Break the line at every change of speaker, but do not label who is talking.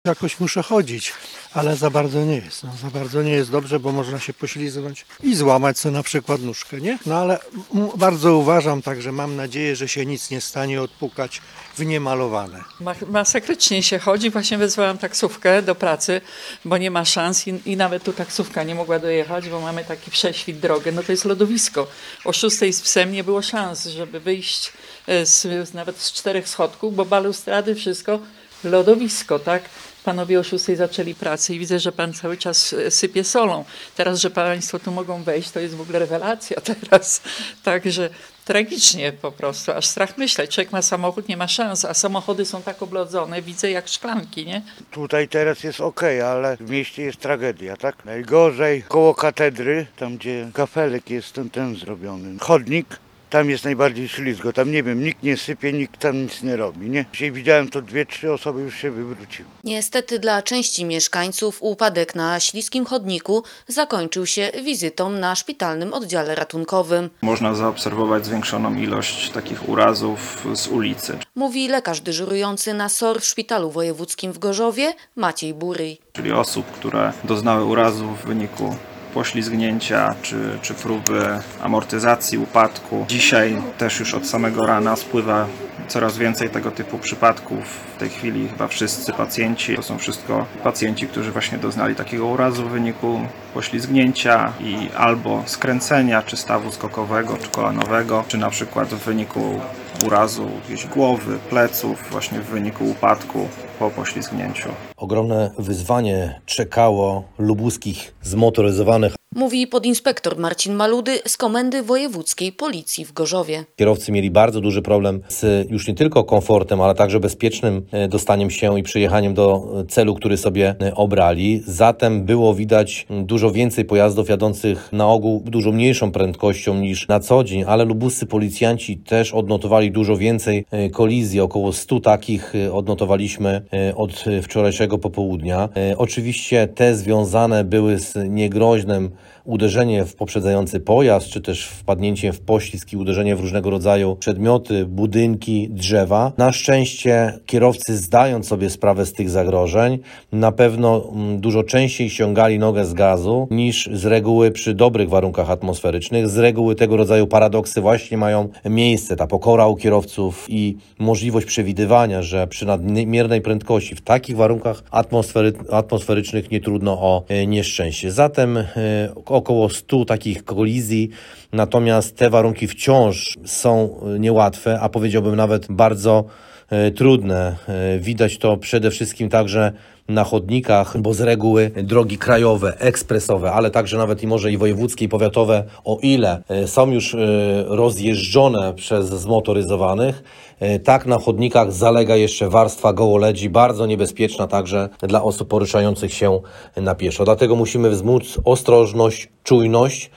Jakoś muszę chodzić, ale za bardzo nie jest. Za bardzo nie jest dobrze, bo można się poślizgnąć i złamać sobie na przykład nóżkę, nie? No ale bardzo uważam, także mam nadzieję, że się nic nie stanie, odpukać w niemalowane.
Masakrycznie się chodzi. Właśnie wezwałam taksówkę do pracy, bo nie ma szans i nawet tu taksówka nie mogła dojechać, bo mamy taki prześwit drogę. No to jest lodowisko. O 6 z psem nie było szans, żeby wyjść nawet z 4 schodków, bo balustrady, wszystko, lodowisko, tak? Panowie o 6 zaczęli pracę i widzę, że pan cały czas sypie solą. Teraz, że państwo tu mogą wejść, to jest w ogóle rewelacja teraz. Także tragicznie po prostu, aż strach myśleć. Człowiek ma samochód, nie ma szans, a samochody są tak oblodzone, widzę jak szklanki, nie?
Tutaj teraz jest okej, ale w mieście jest tragedia, tak? Najgorzej koło katedry, tam gdzie kafelek jest ten zrobiony. Chodnik. Tam jest najbardziej ślizgo, tam nie wiem, nikt nie sypie, nikt tam nic nie robi, nie? Dzisiaj widziałem to 2-3 osoby już się wywróciły.
Niestety dla części mieszkańców upadek na śliskim chodniku zakończył się wizytą na szpitalnym oddziale ratunkowym.
Można zaobserwować zwiększoną ilość takich urazów z ulicy. Mówi
lekarz dyżurujący na SOR w Szpitalu Wojewódzkim w Gorzowie Maciej Buryj.
Czyli osób, które doznały urazów w wyniku poślizgnięcia czy próby amortyzacji, upadku. Dzisiaj też już od samego rana spływa coraz więcej tego typu przypadków. W tej chwili chyba wszyscy pacjenci, to są wszystko pacjenci, którzy właśnie doznali takiego urazu w wyniku poślizgnięcia i albo skręcenia, czy stawu skokowego, czy kolanowego, czy na przykład w wyniku urazu gdzieś głowy, pleców, właśnie w wyniku upadku po poślizgnięciu.
Ogromne wyzwanie czekało lubuskich zmotoryzowanych.
Mówi podinspektor Marcin Maludy z Komendy Wojewódzkiej Policji w Gorzowie.
Kierowcy mieli bardzo duży problem z już nie tylko komfortem, ale także bezpiecznym dostaniem się i przyjechaniem do celu, który sobie obrali. Zatem było widać dużo więcej pojazdów jadących na ogół dużo mniejszą prędkością niż na co dzień, ale lubuscy policjanci też odnotowali dużo więcej kolizji. Około 100 takich odnotowaliśmy od wczorajszego popołudnia. Oczywiście te związane były z niegroźnym uderzenie w poprzedzający pojazd, czy też wpadnięcie w poślizg i uderzenie w różnego rodzaju przedmioty, budynki, drzewa. Na szczęście kierowcy, zdając sobie sprawę z tych zagrożeń, na pewno dużo częściej ściągali nogę z gazu niż z reguły przy dobrych warunkach atmosferycznych. Z reguły tego rodzaju paradoksy właśnie mają miejsce. Ta pokora u kierowców i możliwość przewidywania, że przy nadmiernej prędkości w takich warunkach atmosferycznych nie trudno o nieszczęście. Zatem około 100 takich kolizji, natomiast te warunki wciąż są niełatwe, a powiedziałbym nawet bardzo trudne. Widać to przede wszystkim także na chodnikach, bo z reguły drogi krajowe, ekspresowe, ale także nawet i może i wojewódzkie i powiatowe, o ile są już rozjeżdżone przez zmotoryzowanych, tak na chodnikach zalega jeszcze warstwa gołoledzi, bardzo niebezpieczna także dla osób poruszających się na pieszo. Dlatego musimy wzmóc ostrożność, czujność